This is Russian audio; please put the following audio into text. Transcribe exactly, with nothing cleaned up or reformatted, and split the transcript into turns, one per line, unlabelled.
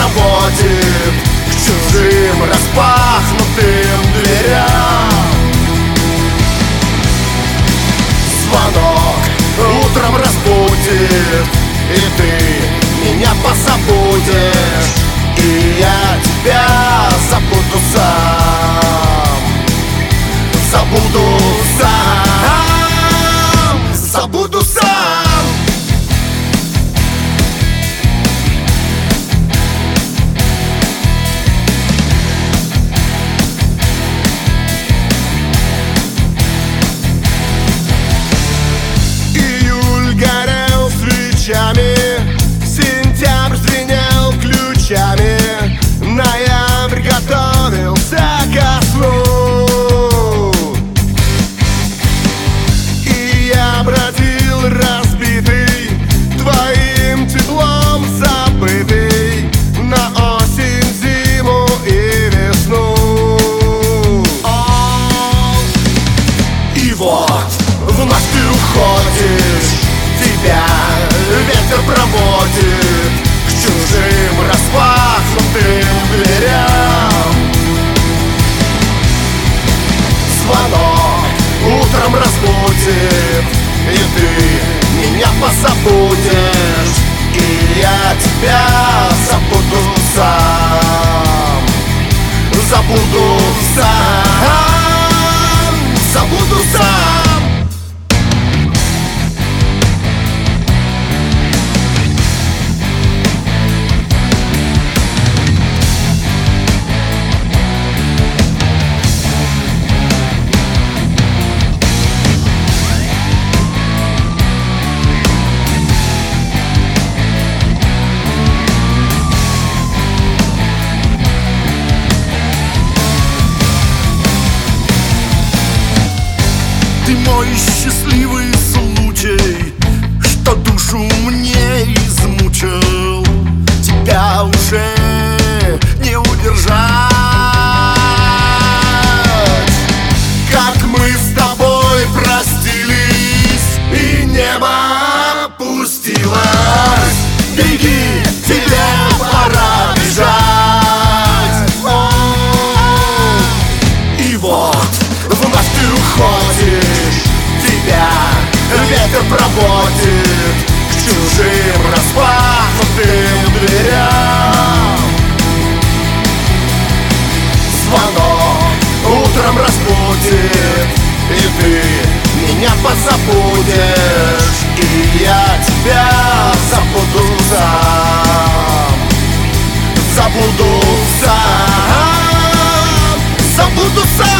проводит к чужим распахнутым дверям. Звонок утром разбудит, и ты меня позабудешь, и я тебя забуду сам. Забуду сам, забуду сам. Июль горел свечами, сентябрь звенел ключами, ноябрь готовился ко сну. Бродил разбитый, твоим теплом забытый, на осень, зиму и весну. И вот вновь ты уходишь, тебя ветер проводит к чужим распахнутым дверям. Звонок утром разбудит, и ты меня позабудешь, и я тебя забуду сам. Забуду сам, забуду сам.
Ты мой счастливый случай, что душу мне измучил. Тебя уже не удержать.
Как мы с тобой простились, и небо опустилось. Беги, тебе пора бежать. И вот вновь ты уходишь, тебя ветер проводит к чужим распахнутым дверям. Звонок утром разбудит, и ты меня позабудешь, и я тебя забуду сам. Забуду сам, забуду сам.